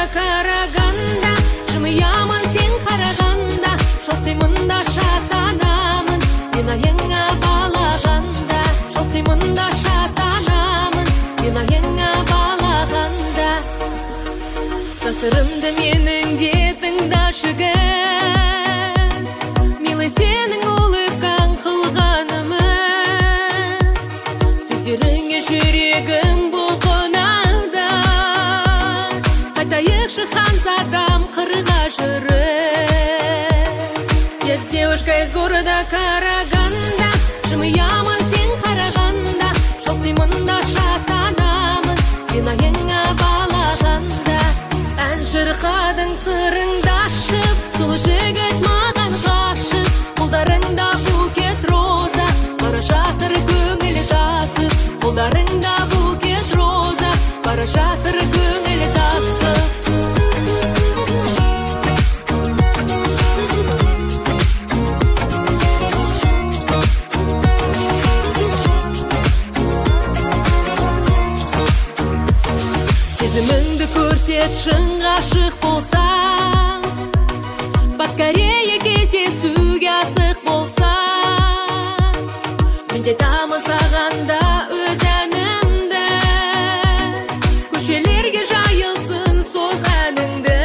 караганда, жымыямын сен қарағанда, шоқтаймында шатанамын, мен айыңа балағанда, шоқтаймында шатанамын, мен айыңа балағанда. Жасырымды менің де тыңдашы милый сенің улыбкаң қылғанымын, сөздеріңе жүрегім бұлқынады. Қайтайықшы ханзадам қырға жүріп. Девушка из города Караганда, жымыямын сен қарағанда, шоқтаймында шатанамын, мен айыңа балағанда. Ән шырқадың сырыңды ашып, сұлу жігіт маған ғашық. Қолдарыңда букет роза, бара жатыр көңіл тасып. Қолдарыңда букет роза, бара жатыр көңіл тасып. Сезіміңді көрсет, шын ғашық болсаң, поскорее кездесуге асық болсаң. Менде тамызағанда өз әнімді, көшелерге жайылсын соз әніңді.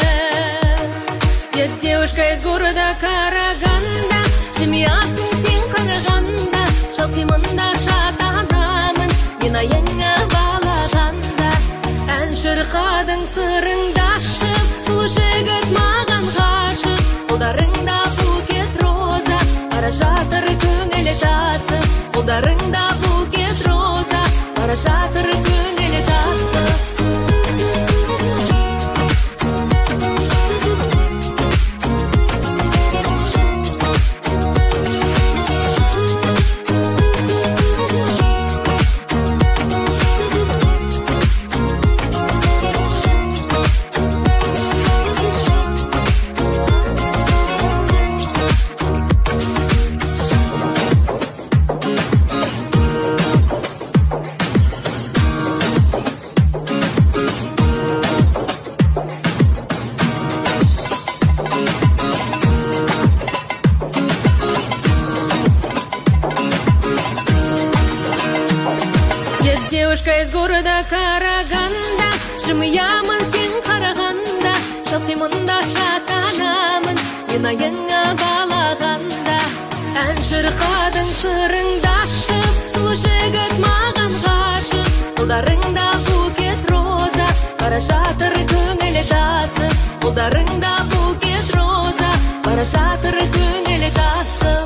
Девушка из города Караганда, жымиясың сен қарағанда, шалқимында шатанамын, мен айыңа балағанда. Ән шырқадың сырыңды ашып, сұлу жігіт маған ғашық. Қолдарыңда букет роза, бара жатыр көңіл тасып. Қолдарыңда букет роза, бара жатыр көңіл тасып. Девушка из города Караганда, жымыямын сен қарағанда, шоқтаймында шатанамын, мен айыңа балағанда. Ән шырқадың сырыңды ашып, сұлу жігіт маған ғашық. Қолдарыңда букет роза, бара жатыр көңіл тасып. Қолдарыңда букет роза, бара жатыр көңіл тасып.